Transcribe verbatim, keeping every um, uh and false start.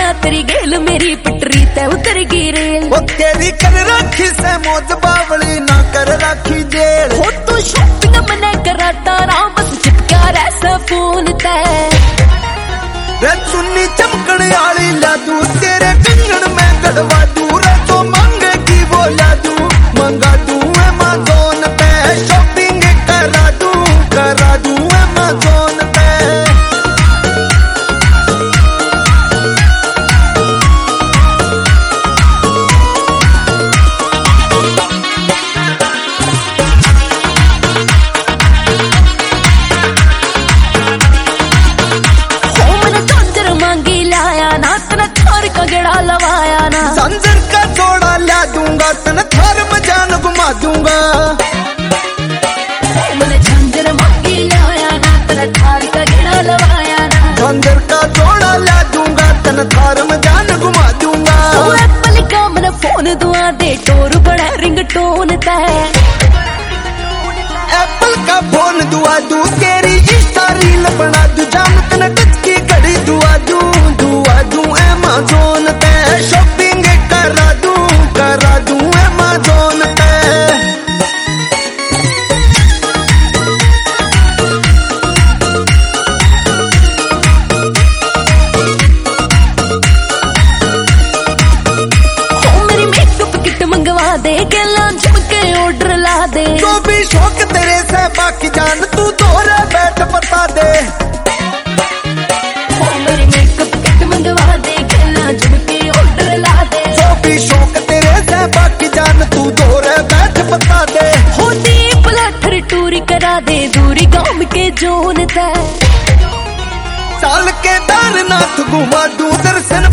ना तेरी गेल मेरी पटरी ते उतर गई रेल। वो तेरी कर रखी से मौज बावली ना कर रखी जेल। हो तू शॉपिंग मने कराता रहा बस चिपका रह फोन ते। रे चुन्नी चमकन आली ला दूं तेरे कंगन में गड़वा दूं। रे तो मांगेगी वो ला दूं मंगा दूं अमेज़न पे। शॉपिंग करा दूं करा दूं अमेज़न पे। लवाया ना संजर का जोड़ा ला दूंगा तन थार में जान घुमा दूंगा। मैंने झंझर मांगी लाया ना तेरा थार का घेरा लवाया ना। संजर का जोड़ा ला दूंगा तन थार में जान घुमा दूंगा। तू एप्पल का मैंने फोन दुआ दे टोर बड़ा रिंग टोन ते। एप्पल का फोन दुआ दूं तेरी इंस्टा रील बना दूं। जान तन टच की घड़ी दुआ दूं दुआ दूं अमेज़न पे। शॉपिंग करा दूं करा दूं अमेज़न पे। हो मेरी मेकअप किट मंगवा दे गला झुमके ऑर्डर ला दे। जो भी शौक तेरे से बाकी जान तू दोहरे बैठ बता दे। हो मेरी मेकअप किट मंगवा दे गला झुमके ऑर्डर ला दे। जो भी शौक तेरे से बाकी जान तू दोहरे बैठ बता दे। हो दीप लाठर टूरी करा दे दूरी गांव के जोन ते। चाल के दारनाथ घुमा दूं दर्शन